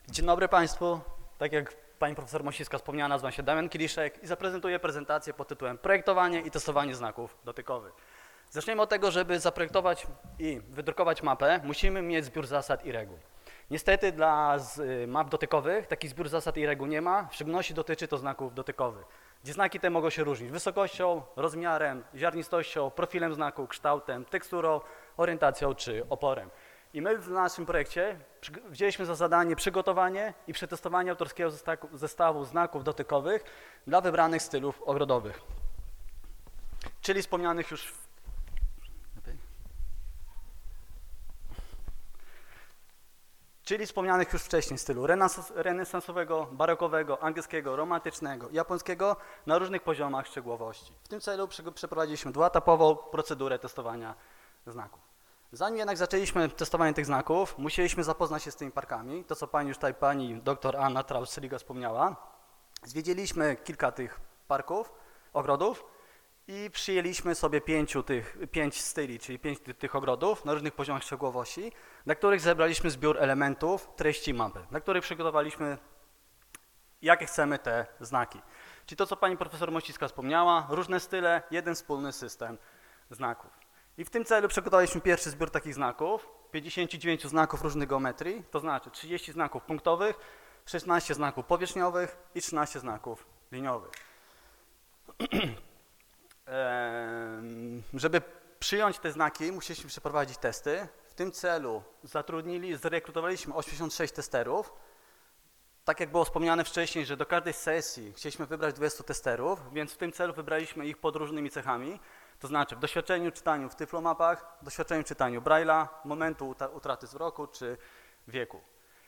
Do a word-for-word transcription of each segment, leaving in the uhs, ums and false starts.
Dzień dobry Państwu. Tak jak Pani Profesor Mosińska wspomniała, nazywam się Damian Kiliszek i zaprezentuję prezentację pod tytułem Projektowanie i testowanie znaków dotykowych. Zaczniemy od tego, żeby zaprojektować i wydrukować mapę, musimy mieć zbiór zasad i reguł. Niestety dla map dotykowych taki zbiór zasad i reguł nie ma, w szczególności dotyczy to znaków dotykowych, gdzie znaki te mogą się różnić wysokością, rozmiarem, ziarnistością, profilem znaku, kształtem, teksturą, orientacją czy oporem. I my w naszym projekcie wzięliśmy za zadanie przygotowanie i przetestowanie autorskiego zestawu znaków dotykowych dla wybranych stylów ogrodowych, czyli wspomnianych już czyli wspomnianych już wcześniej stylu renesansowego, barokowego, angielskiego, romantycznego, japońskiego na różnych poziomach szczegółowości. W tym celu przeprowadziliśmy dwuetapową procedurę testowania znaków. Zanim jednak zaczęliśmy testowanie tych znaków, musieliśmy zapoznać się z tymi parkami, to co pani już tutaj pani dr Anna Traus-Seliga wspomniała. Zwiedziliśmy kilka tych parków, ogrodów i przyjęliśmy sobie pięciu tych, pięć styli, czyli pięć tych, tych ogrodów na różnych poziomach szczegółowości, dla których zebraliśmy zbiór elementów treści mapy, dla których przygotowaliśmy, jakie chcemy te znaki. Czyli to, co pani profesor Mosińska wspomniała, różne style, jeden wspólny system znaków. I w tym celu przygotowaliśmy pierwszy zbiór takich znaków, pięćdziesiąt dziewięć znaków różnych geometrii, to znaczy trzydzieści znaków punktowych, szesnaście znaków powierzchniowych i trzynaście znaków liniowych. Żeby przyjąć te znaki, musieliśmy przeprowadzić testy. W tym celu zatrudnili, zrekrutowaliśmy osiemdziesiąt sześć testerów. Tak jak było wspomniane wcześniej, że do każdej sesji chcieliśmy wybrać dwudziestu testerów, więc w tym celu wybraliśmy ich pod różnymi cechami. To znaczy w doświadczeniu czytaniu w tyflomapach, doświadczeniu czytaniu Braille'a, momentu utraty wzroku czy wieku.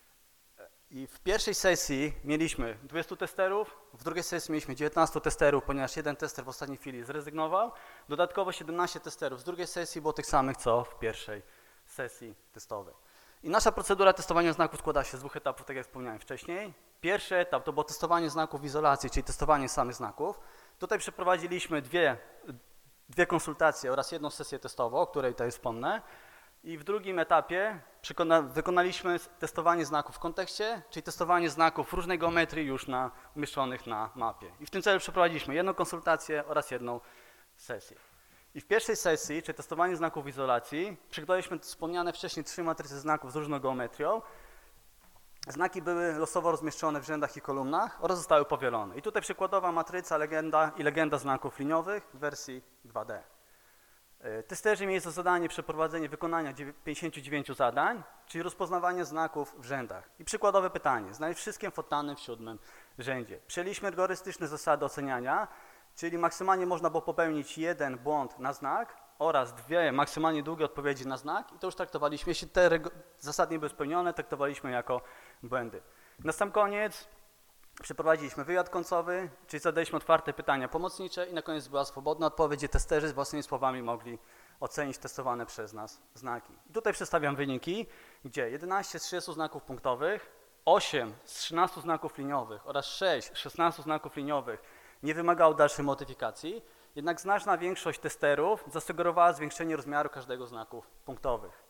I w pierwszej sesji mieliśmy dwudziestu testerów, w drugiej sesji mieliśmy dziewiętnastu testerów, ponieważ jeden tester w ostatniej chwili zrezygnował. Dodatkowo siedemnaście testerów z drugiej sesji było tych samych, co w pierwszej sesji testowej. I nasza procedura testowania znaków składa się z dwóch etapów, tak jak wspomniałem wcześniej. Pierwszy etap to było testowanie znaków w izolacji, czyli testowanie samych znaków. Tutaj przeprowadziliśmy dwie, dwie konsultacje oraz jedną sesję testową, o której tutaj wspomnę. I w drugim etapie wykonaliśmy testowanie znaków w kontekście, czyli testowanie znaków różnej geometrii już na, umieszczonych na mapie. I w tym celu przeprowadziliśmy jedną konsultację oraz jedną sesję. I w pierwszej sesji, czyli testowanie znaków w izolacji, przygotowaliśmy wspomniane wcześniej trzy matryce znaków z różną geometrią. Znaki były losowo rozmieszczone w rzędach i kolumnach oraz zostały powielone. I tutaj przykładowa matryca legenda i legenda znaków liniowych w wersji dwa D. Testerzy mieli za zadanie przeprowadzenie wykonania pięćdziesięciu dziewięciu zadań, czyli rozpoznawanie znaków w rzędach. I przykładowe pytanie, znaleźć wszystkie fontany w siódmym rzędzie. Przyjęliśmy rygorystyczne zasady oceniania, czyli maksymalnie można było popełnić jeden błąd na znak oraz dwie maksymalnie długie odpowiedzi na znak i to już traktowaliśmy, jeśli te zasady nie były spełnione, traktowaliśmy jako błędy. Na sam koniec przeprowadziliśmy wywiad końcowy, czyli zadaliśmy otwarte pytania pomocnicze i na koniec była swobodna odpowiedź, gdzie testerzy z własnymi słowami mogli ocenić testowane przez nas znaki. I tutaj przedstawiam wyniki, gdzie jedenaście z trzydziestu znaków punktowych, osiem z trzynastu znaków liniowych oraz sześć z szesnastu znaków liniowych nie wymagało dalszej modyfikacji, jednak znaczna większość testerów zasugerowała zwiększenie rozmiaru każdego z znaków punktowych.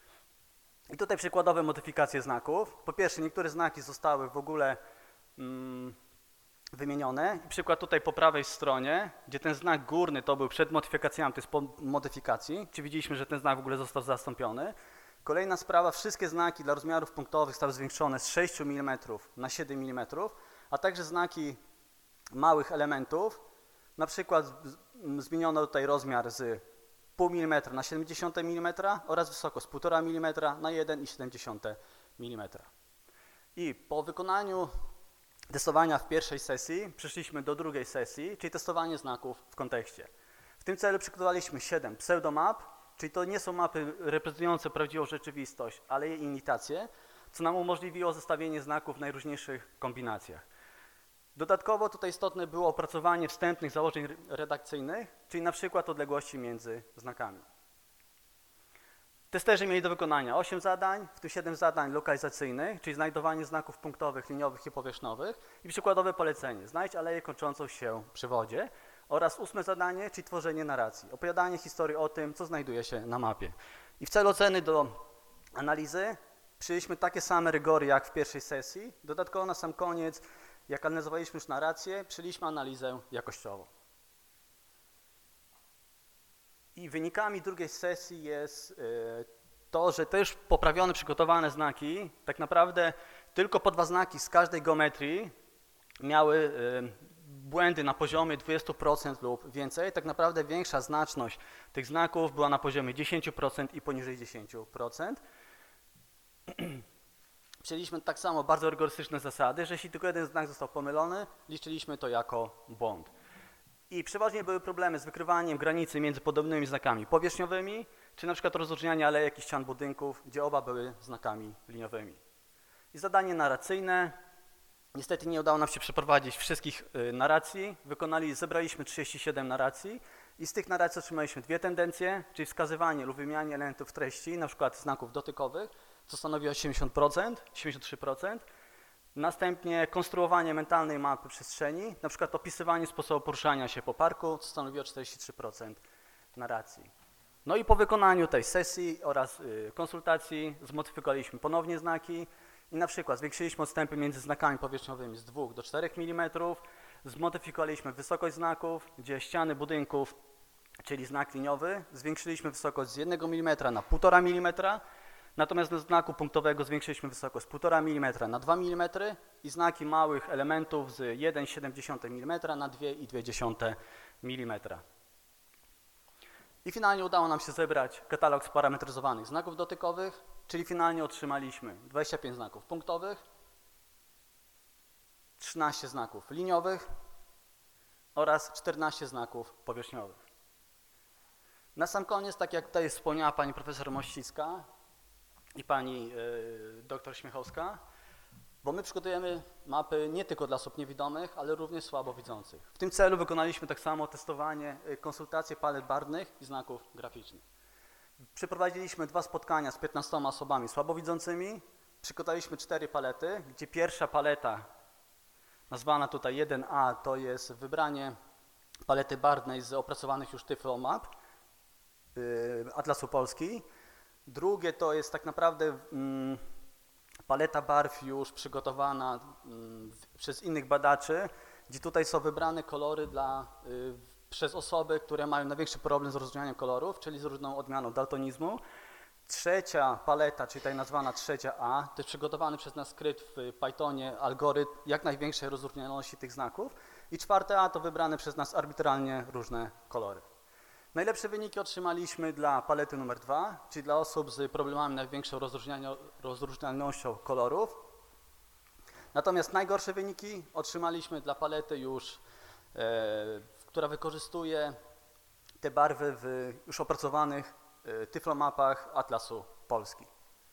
I tutaj przykładowe modyfikacje znaków. Po pierwsze, niektóre znaki zostały w ogóle mm, wymienione. I przykład tutaj po prawej stronie, gdzie ten znak górny to był przed modyfikacjami, to jest po modyfikacji, czy widzieliśmy, że ten znak w ogóle został zastąpiony. Kolejna sprawa, wszystkie znaki dla rozmiarów punktowych zostały zwiększone z sześciu milimetrów na siedem milimetrów, a także znaki małych elementów, na przykład zmieniono tutaj rozmiar z zero przecinek pięć milimetra na siedemdziesiąt milimetra oraz wysokość z półtora milimetra na jeden przecinek siedem milimetra. I po wykonaniu testowania w pierwszej sesji przeszliśmy do drugiej sesji, czyli testowanie znaków w kontekście. W tym celu przygotowaliśmy siedem pseudomap, czyli to nie są mapy reprezentujące prawdziwą rzeczywistość, ale jej imitacje, co nam umożliwiło zestawienie znaków w najróżniejszych kombinacjach. Dodatkowo tutaj istotne było opracowanie wstępnych założeń redakcyjnych, czyli na przykład odległości między znakami. Testerzy mieli do wykonania osiem zadań, w tym siedem zadań lokalizacyjnych, czyli znajdowanie znaków punktowych, liniowych i powierzchniowych i przykładowe polecenie, znajdź aleję kończącą się przy wodzie oraz ósme zadanie, czyli tworzenie narracji, opowiadanie historii o tym, co znajduje się na mapie. I w celu oceny do analizy Przyjęliśmy takie same rygory jak w pierwszej sesji. Dodatkowo na sam koniec, jak analizowaliśmy już narrację, przyjęliśmy analizę jakościową. I wynikami drugiej sesji jest to, że te już poprawione, przygotowane znaki, tak naprawdę tylko po dwa znaki z każdej geometrii miały błędy na poziomie dwadzieścia procent lub więcej. Tak naprawdę większa znaczność tych znaków była na poziomie dziesięć procent i poniżej dziesięć procent. Przyjęliśmy tak samo bardzo rygorystyczne zasady, że jeśli tylko jeden znak został pomylony, liczyliśmy to jako błąd. I przeważnie były problemy z wykrywaniem granicy między podobnymi znakami powierzchniowymi, czy na przykład rozróżniania alejek i ścian budynków, gdzie oba były znakami liniowymi. I zadanie narracyjne. Niestety nie udało nam się przeprowadzić wszystkich y, narracji. Wykonali, zebraliśmy trzydzieści siedem narracji i z tych narracji otrzymaliśmy dwie tendencje, czyli wskazywanie lub wymianie elementów treści, na przykład znaków dotykowych, co stanowi osiemdziesiąt procent, osiemdziesiąt trzy procent. Następnie konstruowanie mentalnej mapy przestrzeni, na przykład opisywanie sposobu poruszania się po parku, co stanowiło czterdzieści trzy procent narracji. No i po wykonaniu tej sesji oraz y, konsultacji zmodyfikowaliśmy ponownie znaki i na przykład zwiększyliśmy odstępy między znakami powierzchniowymi z dwóch do czterech milimetrów, zmodyfikowaliśmy wysokość znaków, gdzie ściany budynków, czyli znak liniowy, zwiększyliśmy wysokość z jednego milimetra na półtora milimetra, natomiast do znaku punktowego zwiększyliśmy wysokość z półtora milimetra na dwa milimetry i znaki małych elementów z jeden przecinek siedem milimetra na dwa przecinek dwa milimetra. I finalnie udało nam się zebrać katalog sparametryzowanych znaków dotykowych, czyli finalnie otrzymaliśmy dwadzieścia pięć znaków punktowych, trzynaście znaków liniowych oraz czternaście znaków powierzchniowych. Na sam koniec, tak jak tutaj wspomniała pani profesor Mościcka i pani yy, doktor Śmiechowska, bo my przygotujemy mapy nie tylko dla osób niewidomych, ale również słabowidzących. W tym celu wykonaliśmy tak samo testowanie, konsultacje palet barwnych i znaków graficznych. Przeprowadziliśmy dwa spotkania z piętnastoma osobami słabowidzącymi, przygotowaliśmy cztery palety, gdzie pierwsza paleta, nazwana tutaj jeden A, to jest wybranie palety barwnej z opracowanych już Tyflo Map yy, Atlasu Polski. Drugie to jest tak naprawdę yy, paleta barw już przygotowana yy, przez innych badaczy, gdzie tutaj są wybrane kolory dla, yy, przez osoby, które mają największy problem z rozróżnianiem kolorów, czyli z różną odmianą daltonizmu. Trzecia paleta, czyli tak nazwana trzecia A, to jest przygotowany przez nas skrypt w Pythonie algorytm jak największej rozróżnialności tych znaków. I czwarte A to wybrane przez nas arbitralnie różne kolory. Najlepsze wyniki otrzymaliśmy dla palety numer dwa, czyli dla osób z problemami największą rozróżnialnością kolorów. Natomiast najgorsze wyniki otrzymaliśmy dla palety już, e, która wykorzystuje te barwy w już opracowanych e, tyflomapach Atlasu Polski.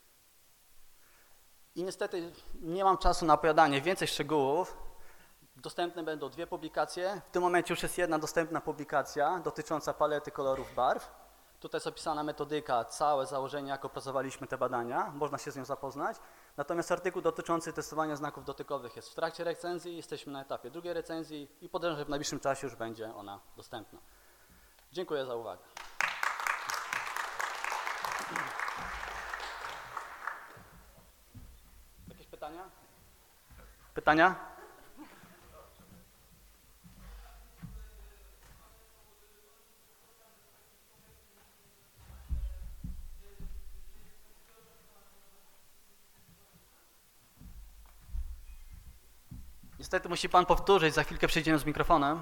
I niestety nie mam czasu na opowiadanie więcej szczegółów. Dostępne będą dwie publikacje. W tym momencie już jest jedna dostępna publikacja dotycząca palety kolorów barw. Tutaj jest opisana metodyka, całe założenie, jak opracowaliśmy te badania. Można się z nią zapoznać. Natomiast artykuł dotyczący testowania znaków dotykowych jest w trakcie recenzji. Jesteśmy na etapie drugiej recenzji i podejrzewam, że w najbliższym czasie już będzie ona dostępna. Dziękuję za uwagę. Jakieś pytania? Pytania? Niestety musi pan powtórzyć, za chwilkę przejdziemy z mikrofonem.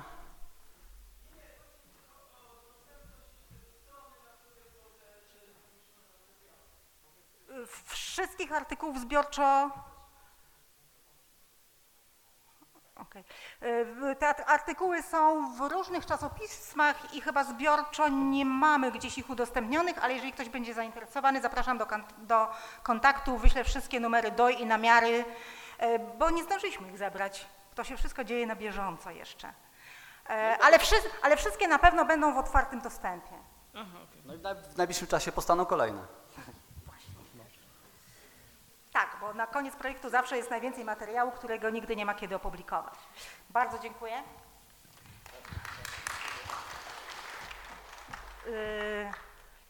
Wszystkich artykułów zbiorczo... Okay. Te artykuły są w różnych czasopismach i chyba zbiorczo nie mamy gdzieś ich udostępnionych, ale jeżeli ktoś będzie zainteresowany, zapraszam do, do kontaktu, wyślę wszystkie numery D O I i namiary, bo nie zdążyliśmy ich zebrać. To się wszystko dzieje na bieżąco jeszcze. Ale, wszy, ale wszystkie na pewno będą w otwartym dostępie. No i w najbliższym czasie powstaną kolejne. Tak, bo na koniec projektu zawsze jest najwięcej materiału, którego nigdy nie ma kiedy opublikować. Bardzo dziękuję. Yy...